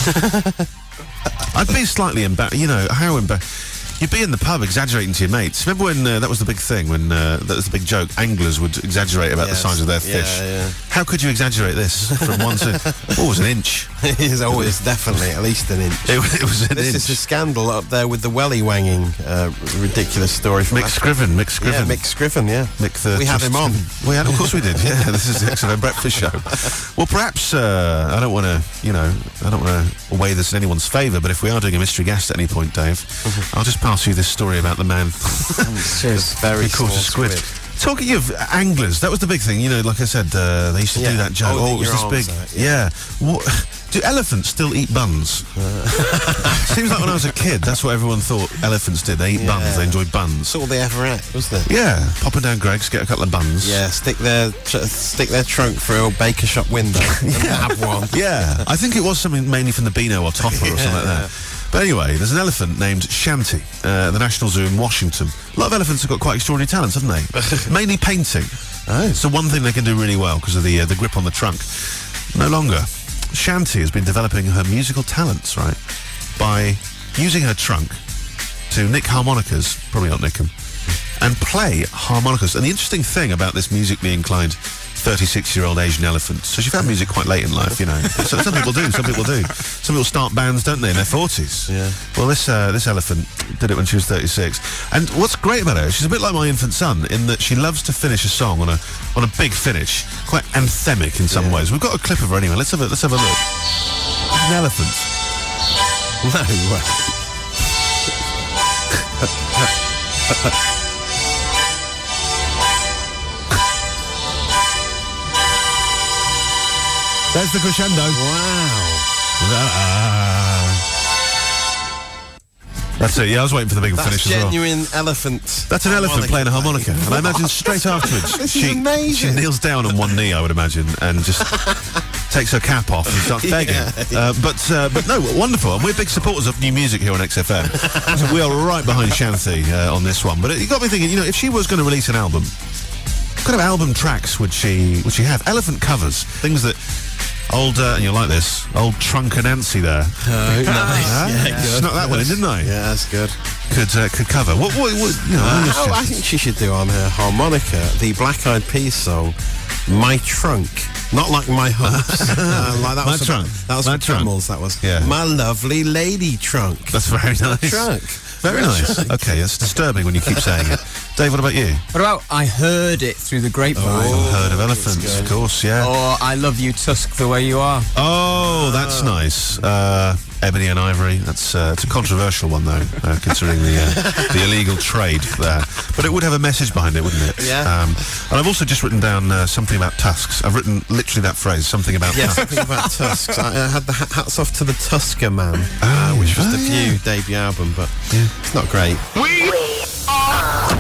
I'd be slightly embarrassed. You know, how embarrassed. You'd be in the pub exaggerating to your mates. Remember when that was the big thing, when that was the big joke, anglers would exaggerate about the size of their fish. Yeah. How could you exaggerate this from 1 to... Oh, it was an inch. It is always definitely at least an inch. It was an inch. This is a scandal up there with the welly wanging ridiculous story from Mick Scriven. Yeah, Mick Scriven, yeah. We had him on. Of course we did, yeah. This is the XFM Breakfast Show. Well, perhaps, I don't want to weigh this in anyone's favour, but if we are doing a mystery guest at any point, Dave, I'll just pass you this story about the man Cheers. Very caught a squid. Talking of anglers, that was the big thing, you know, like I said, they used to do that joke. Oh, it was this big. Yeah. What, do elephants still eat buns? Seems like when I was a kid, that's what everyone thought elephants did. They eat buns, they enjoy buns. That's all they ever ate, wasn't it? Yeah. Popping down Greg's, get a couple of buns. Yeah, stick their trunk through a baker shop window and have one. Yeah. I think it was something mainly from the Beano or Topper or something like that. But anyway, there's an elephant named Shanty, the National Zoo in Washington. A lot of elephants have got quite extraordinary talents, haven't they? Mainly painting. It's the one thing they can do really well because of the grip on the trunk. No longer. Shanty has been developing her musical talents, right, by using her trunk to nick harmonicas, probably not nick them, and play harmonicas. And the interesting thing about this musically inclined 36-year-old Asian elephant. So she found music quite late in life, you know. So some people do. Some people start bands, don't they, in their 40s? Yeah. Well, this elephant did it when she was 36. And what's great about her, she's a bit like my infant son in that she loves to finish a song on a big finish, quite anthemic in some ways. We've got a clip of her anyway. Let's have a look. It's an elephant. No way. There's the crescendo. Wow. That's it. Yeah, I was waiting for the big finish as well. Genuine elephant. That's an elephant playing a harmonica. And I imagine straight afterwards, she kneels down on one knee, I would imagine, and just takes her cap off and starts begging. But no, wonderful. And we're big supporters of new music here on XFM. So we are right behind Shanti on this one. But it got me thinking, you know, if she was going to release an album, what kind of album tracks would she have? Elephant covers, things that old, and you'll like this, old Trunk and Nancy there. Oh, nice. Yeah, snuck that one in, didn't I? Yeah, that's good. Could cover. What you know? I think she should do on her harmonica the Black Eyed Peas song, My Trunk. Not like my humps. Like that my was trunk. That was my for trunk. Camels, that was. Yeah. My lovely lady trunk. That's very nice. Trunk. Very nice. Okay, it's disturbing when you keep saying it. Dave, what about you? What about I Heard It Through the Grapevine? Oh, Heard of Elephants, of course, yeah. Or I Love You Tusk the Way You Are. Oh, that's nice. Ebony and Ivory. That's it's a controversial one though, considering the illegal trade there. But it would have a message behind it, wouldn't it? Yeah. And I've also just written down something about tusks. I've written literally that phrase, something about tusks. Something about tusks. I had the hats off to the Tusker Man, which was the View debut album, but it's not great. We are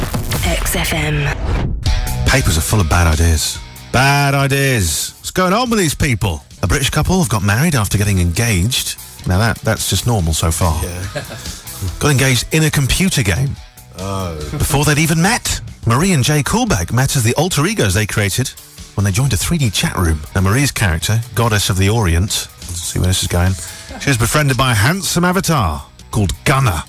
XFM. Papers are full of bad ideas. Bad ideas. What's going on with these people? A British couple have got married after getting engaged. Now that's just normal so far. Yeah. Got engaged in a computer game. Oh. Before they'd even met. Marie and Jay Coolbag met as the alter egos they created when they joined a 3D chat room. Now Marie's character, Goddess of the Orient, let's see where this is going, she was befriended by a handsome avatar called Gunnar.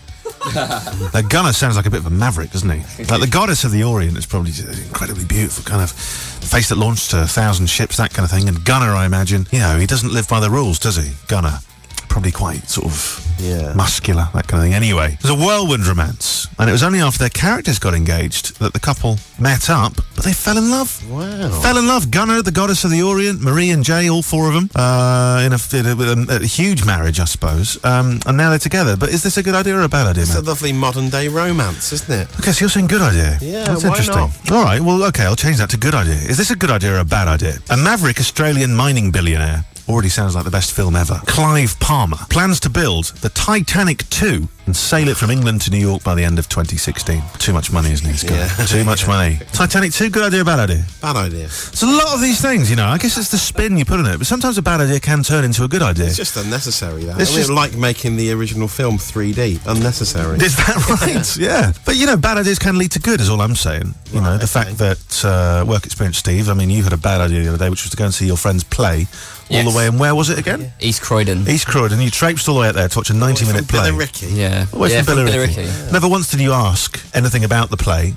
Now Gunnar sounds like a bit of a maverick, doesn't he? Like the Goddess of the Orient is probably incredibly beautiful, kind of face that launched 1,000 ships, that kind of thing. And Gunnar, I imagine, you know, he doesn't live by the rules, does he? Gunnar. Probably quite sort of muscular, that kind of thing. Anyway, it was a whirlwind romance, and it was only after their characters got engaged that the couple met up, but they fell in love. Wow. Fell in love. Gunnar, the Goddess of the Orient, Marie and Jay, all four of them, in a huge marriage, I suppose, and now they're together. But is this a good idea or a bad idea, It's man? a lovely modern-day romance, isn't it? Okay, so you're saying good idea. Yeah, that's why interesting. not? All right, well, okay, I'll change that to good idea. Is this a good idea or a bad idea? A maverick Australian mining billionaire, already sounds like the best film ever, Clive Palmer, plans to build the Titanic 2 and sail it from England to New York by the end of 2016. Too much money, isn't it? It's got too much money. Titanic 2, good idea or bad idea? Bad idea. There's a lot of these things, you know. I guess it's the spin you put on it, but sometimes a bad idea can turn into a good idea. It's just unnecessary, that. It's just like making the original film 3D. Unnecessary. Is that right? Yeah. But, you know, bad ideas can lead to good, is all I'm saying. You know, the fact that, work experience, Steve, I mean, you had a bad idea the other day, which was to go and see your friends play all the way, and where was it again? East Croydon. East Croydon. You traipsed all the way up there to watch a 90-minute play. Billericay. Yeah. Always from Billericay. Yeah. Never once did you ask anything about the play.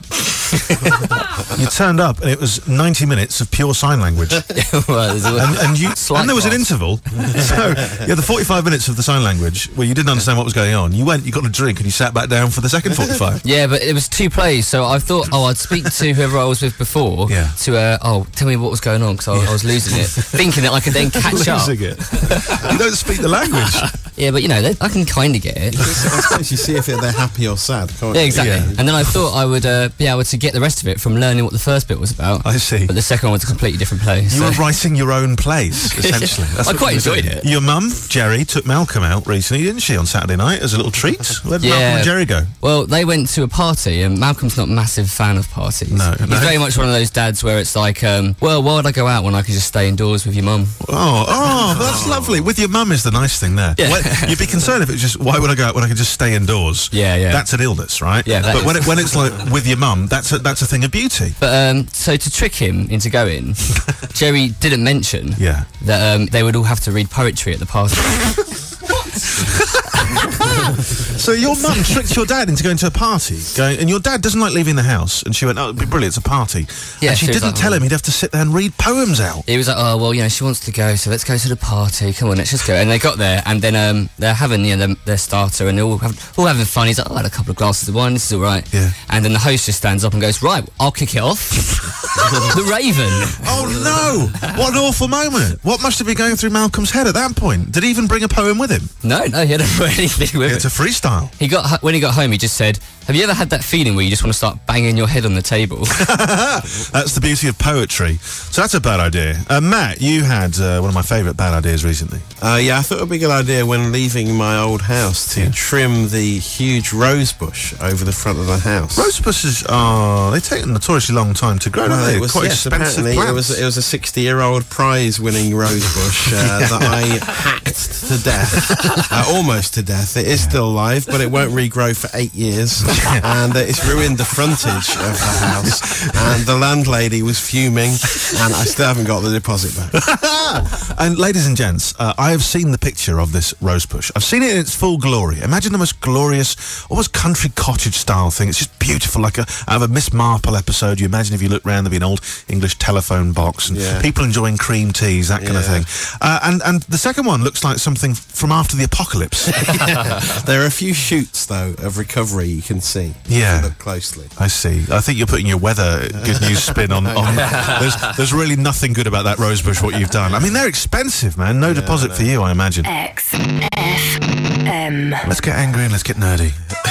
You turned up and it was 90 minutes of pure sign language. and there was an interval. So you had the 45 minutes of the sign language where you didn't understand what was going on. You went, you got a drink, and you sat back down for the second 45. Yeah, but it was two plays, so I thought, I'd speak to whoever I was with before to, tell me what was going on, because I was losing it, thinking that I could then catch up. Losing it. You don't speak the language. Yeah, but, you know, I can kind of get it. I suppose you see if they're happy or sad, can't you? Yeah, exactly. Yeah. And then I thought I would be able to get the rest of it from learning what the first bit was about. I see. But the second one was a completely different play. You were writing your own plays, essentially. Yeah. I quite enjoyed it. Your mum, Jerry, took Malcolm out recently, didn't she, on Saturday night as a little treat? Where did Malcolm and Jerry go? Well, they went to a party, and Malcolm's not a massive fan of parties. No. He's very much one of those dads where it's like, well, why would I go out when I could just stay indoors with your mum? Oh, that's lovely. With your mum is the nice thing there. Yeah. You'd be concerned if it was just, why would I go out when I could just stay indoors? Yeah. That's an illness, right? Yeah. But when it's like with your mum, that's a thing of beauty. But so to trick him into going, Jerry didn't mention that they would all have to read poetry at the party. So your mum tricked your dad into going to a party, and your dad doesn't like leaving the house, and she went, oh, it'd be brilliant, it's a party. Yeah, and she didn't like, tell him he'd have to sit there and read poems out. He was like, oh, well, she wants to go, so let's go to the party. Come on, let's just go. And they got there, and then they're having, their starter, and they're all having fun. He's like, oh, I had a couple of glasses of wine, this is all right. Yeah. And then the host just stands up and goes, right, I'll kick it off. The Raven. Oh, no! What an awful moment. What must have been going through Malcolm's head at that point? Did he even bring a poem with him? No, he hadn't brought anything with him. It's a freestyle. When he got home, he just said, have you ever had that feeling where you just want to start banging your head on the table? That's the beauty of poetry. So that's a bad idea. Matt, you had one of my favourite bad ideas recently. Yeah, I thought it would be a good idea when leaving my old house to trim the huge rose bush over the front of the house. Rose bushes they take a notoriously long time to grow, don't they? Quite expensive plants. It was a 60-year-old prize-winning rose bush that I hacked to death, almost to death. It is still alive, but it won't regrow for 8 years. And it's ruined the frontage of the house, and the landlady was fuming, and I still haven't got the deposit back. And ladies and gents, I have seen the picture of this rose bush. I've seen it in its full glory. Imagine the most glorious, almost country cottage style thing. It's just beautiful, like out of a Miss Marple episode. You imagine if you look round, there'd be an old English telephone box and people enjoying cream teas, that kind of thing. And the second one looks like something from after the apocalypse. There are a few shoots, though, of recovery you can see. Yeah. Look closely. I see. I think you're putting your weather good news spin on there's really nothing good about that rosebush, what you've done. I mean, they're expensive, man. No deposit for you, I imagine. XFM. Let's get angry and let's get nerdy.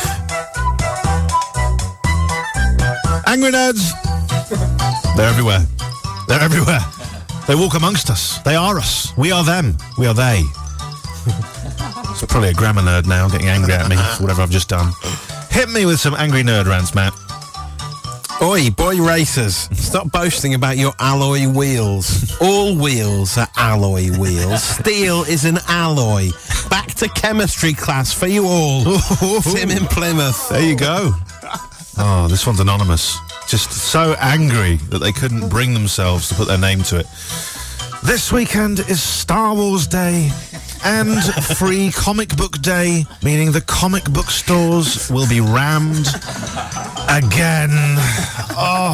Angry nerds! They're everywhere. They're everywhere. They walk amongst us. They are us. We are them. We are they. It's probably a grammar nerd now getting angry at me for whatever I've just done. Hit me with some angry nerd rants, Matt. Oi, boy racers, stop boasting about your alloy wheels. All wheels are alloy wheels. Steel is an alloy. Back to chemistry class for you all. Tim in Plymouth. There you go. Oh, this one's anonymous. Just so angry that they couldn't bring themselves to put their name to it. This weekend is Star Wars Day and Free Comic Book Day, meaning the comic book stores will be rammed again. Oh.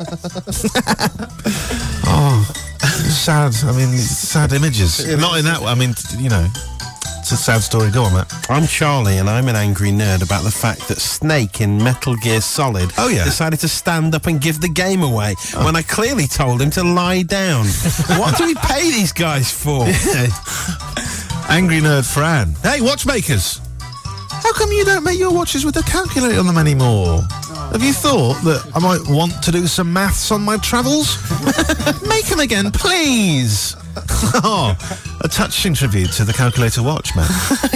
Oh. Sad. I mean, sad images. Not in that way. I mean, it's a sad story. Go on, Matt. I'm Charlie, and I'm an angry nerd about the fact that Snake in Metal Gear Solid decided to stand up and give the game away when I clearly told him to lie down. What do we pay these guys for? Angry nerd Fran. Hey, watchmakers! How come you don't make your watches with a calculator on them anymore? Have you thought that I might want to do some maths on my travels? Make them again, please! Oh, a touching tribute to the calculator watch, man.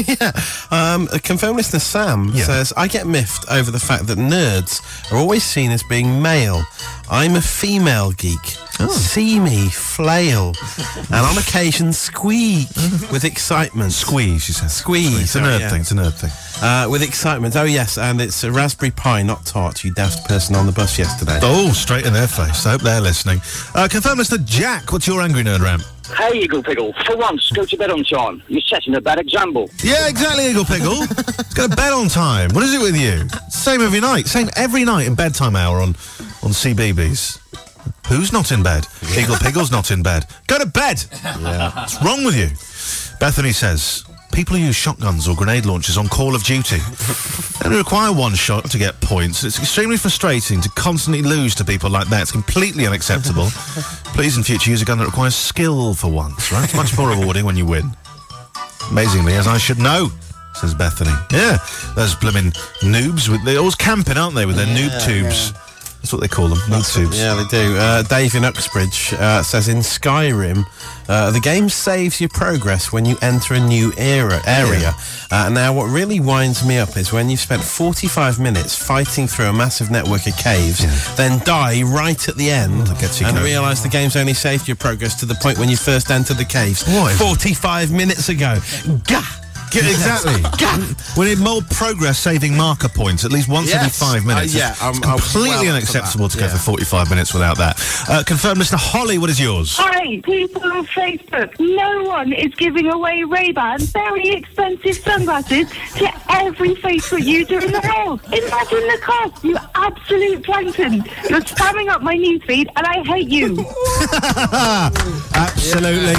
A confirmed listener, Sam, says, I get miffed over the fact that nerds are always seen as being male. I'm a female geek. See me flail and on occasion squeak with excitement. Squeeze, she says. Squeeze. It's a nerd thing. It's a nerd thing. With excitement. Oh, yes, and it's a Raspberry Pi, not tart, you daft person on the bus yesterday. Oh, straight in their face. I hope they're listening. Confirmed listener Jack, what's your angry nerd rant? Hey, Eagle Piggle, for once, go to bed on time. You're setting a bad example. Yeah, exactly, Eagle Piggle. Let's go to bed on time. What is it with you? Same every night. Same every night in bedtime hour on CBeebies. Who's not in bed? Eagle Piggle's not in bed. Go to bed! Yeah. What's wrong with you? Bethany says, people who use shotguns or grenade launchers on Call of Duty only require one shot to get points. It's extremely frustrating to constantly lose to people like that. It's completely unacceptable. Please in future use a gun that requires skill for once, right? It's much more rewarding when you win. Amazingly, as I should know, says Bethany. Yeah, those blooming noobs, they're always camping, aren't they, with their noob tubes. Yeah. That's what they call them, noob tubes. Yeah, they do. Dave in Uxbridge says in Skyrim, the game saves your progress when you enter a new area. Now, what really winds me up is when you've spent 45 minutes fighting through a massive network of caves, then die right at the end, and realise the game's only saved your progress to the point when you first entered the caves. What? 45 minutes ago. Gah! Exactly. We need more progress-saving marker points, at least once every 5 minutes. I'm completely well unacceptable for to go for 45 minutes without that. Confirm, Mr. Holly, what is yours? Hi, people on Facebook. No one is giving away Ray-Ban very expensive sunglasses to every Facebook user in the world. Imagine the cost, you absolute plankton. You're spamming up my newsfeed and I hate you. Absolutely.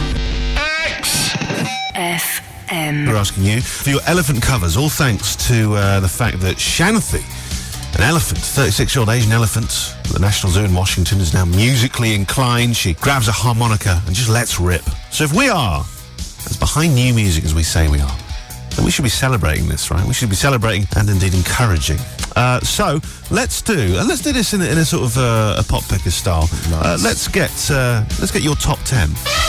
FM. We're asking you for your elephant covers, all thanks to the fact that Shanthi, an elephant, 36-year-old Asian elephant at the National Zoo in Washington, is now musically inclined. She grabs a harmonica and just lets rip. So if we are as behind new music as we say we are, then we should be celebrating this, right? We should be celebrating and indeed encouraging. So let's do this in a sort of a pop picker style. Nice. Let's get your top 10.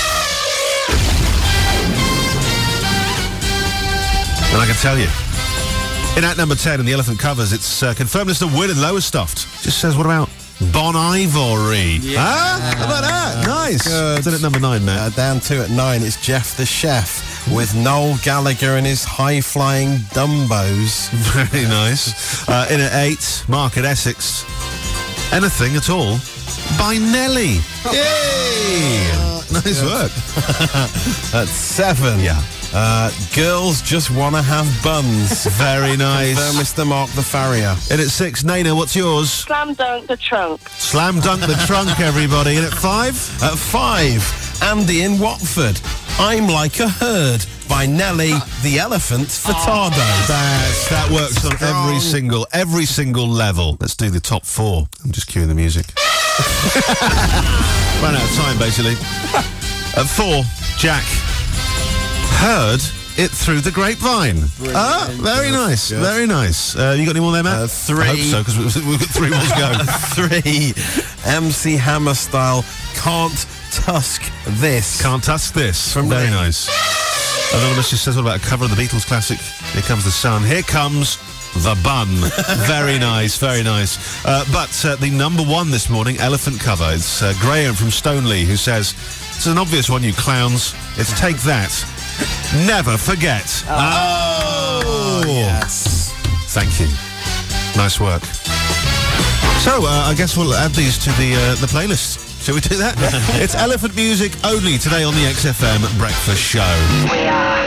And I can tell you, in at number 10 in the elephant covers, it's confirmed it's the Will and Lowestoft. Just says, what about Bon Ivory? Yeah. Huh? How about that? Nice. Good. It's in at number 9, Matt. Down 2 at 9, it's Jeff the Chef with Noel Gallagher and his high-flying Dumbos. Very nice. In at 8, Mark at Essex. Anything at all by Nelly. Yay! Nice work. At 7. Yeah. Girls Just Wanna Have Buns. Very nice. Mr. Mark the Farrier. In at 6, Nana, what's yours? Slam dunk the trunk. Slam dunk the trunk, everybody. In at 5? At 5, Andy in Watford. I'm Like a Herd by Nelly the Elephant Furtado. That works on every single level. Let's do the top 4. I'm just cueing the music. Ran out of time, basically. At 4, Jack. Heard it through the grapevine. Very nice. Good. Very nice. You got any more there, Matt? 3. I hope so, because we've got 3 more to go. 3, MC Hammer style. Can't Tusk This. Can't Tusk This. From Very me. nice. Anonymous just says, what about a cover of the Beatles classic? Here Comes the Sun. Here comes the bun. Very nice, very nice. But the number 1 this morning, elephant cover. It's Graham from Stoneleigh who says, it's an obvious one, you clowns. It's Take That. Never Forget. Oh! Yes. Thank you. Nice work. So, I guess we'll add these to the playlist. Shall we do that? It's elephant music only today on the XFM Breakfast Show. We are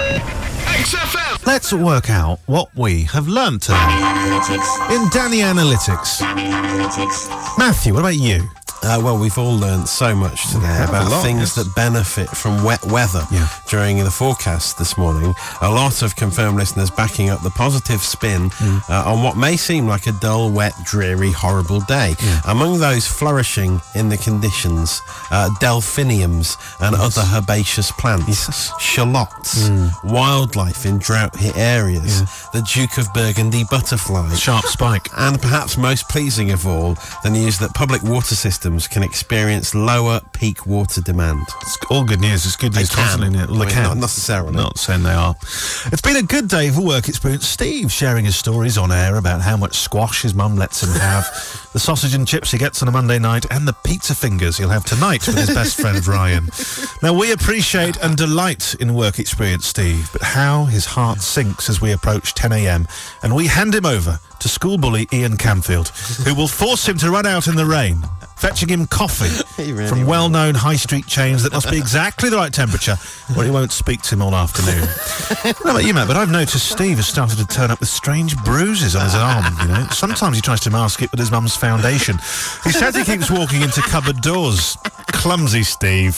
XFM. Let's work out what we have learned today. In Danny Analytics. Matthew, what about you? Well, we've all learned so much today about things that benefit from wet weather during the forecast this morning. A lot of confirmed listeners backing up the positive spin on what may seem like a dull, wet, dreary, horrible day. Among those flourishing in the conditions, delphiniums and other herbaceous plants, shallots, wildlife in drought-hit areas, the Duke of Burgundy butterfly, sharp spike, and perhaps most pleasing of all, the news that public water systems can experience lower peak water demand. It's all good news. It's good news constantly. They can. Not necessarily. Not saying they are. It's been a good day for work experience. Steve sharing his stories on air about how much squash his mum lets him have, the sausage and chips he gets on a Monday night, and the pizza fingers he'll have tonight with his best friend Ryan. Now, we appreciate and delight in work experience, Steve, but how his heart sinks as we approach 10 a.m. and we hand him over to school bully Ian Camfield, who will force him to run out in the rain, fetching him coffee from well-known high street chains that must be exactly the right temperature, or he won't speak to him all afternoon. I don't know about you, Matt, but I've noticed Steve has started to turn up with strange bruises on his arm, you know. Sometimes he tries to mask it with his mum's foundation. He says he keeps walking into cupboard doors. Clumsy Steve.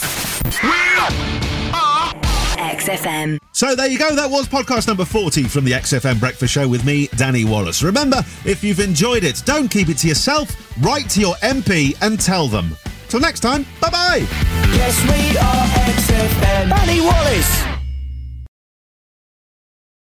XFM. So there you go, that was podcast number 40 from the XFM Breakfast Show with me, Danny Wallace. Remember, if you've enjoyed it, don't keep it to yourself, write to your MP and tell them. Till next time, bye-bye! Yes, we are XFM.